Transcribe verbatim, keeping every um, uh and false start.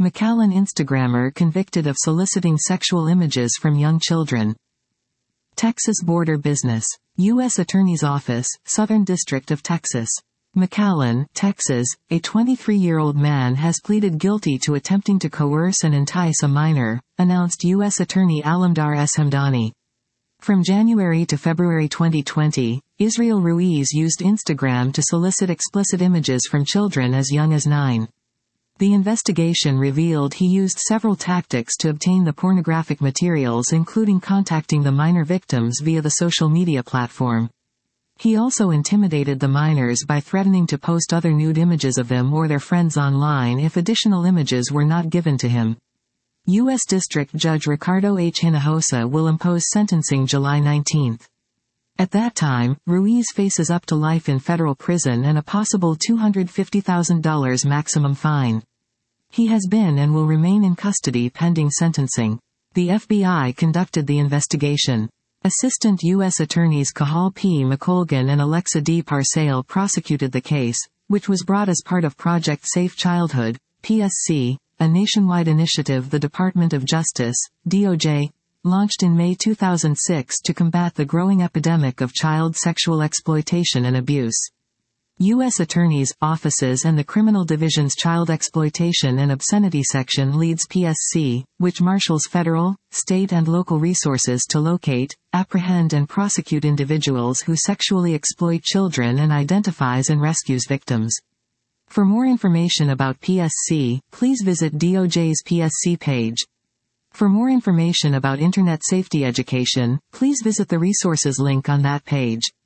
McAllen Instagrammer convicted of soliciting sexual images from young children. Texas border business. U S Attorney's Office, Southern District of Texas. McAllen, Texas, a twenty-three-year-old man has pleaded guilty to attempting to coerce and entice a minor, announced U S Attorney Alamdar S. Hamdani. From January to February twenty twenty, Israel Ruiz used Instagram to solicit explicit images from children as young as nine. The investigation revealed he used several tactics to obtain the pornographic materials, including contacting the minor victims via the social media platform. He also intimidated the minors by threatening to post other nude images of them or their friends online if additional images were not given to him. U S District Judge Ricardo H. Hinojosa will impose sentencing July nineteenth. At that time, Ruiz faces up to life in federal prison and a possible two hundred fifty thousand dollars maximum fine. He has been and will remain in custody pending sentencing. The F B I conducted the investigation. Assistant U S Attorneys Cahal P. McColgan and Alexa D. Parsail prosecuted the case, which was brought as part of Project Safe Childhood, P S C, a nationwide initiative the Department of Justice, D O J, launched in May two thousand six to combat the growing epidemic of child sexual exploitation and abuse. U S Attorneys' offices and the Criminal Division's Child Exploitation and Obscenity Section leads P S C, which marshals federal, state and local resources to locate, apprehend and prosecute individuals who sexually exploit children and identifies and rescues victims. For more information about P S C, please visit D O J's P S C page. For more information about Internet safety education, please visit the resources link on that page.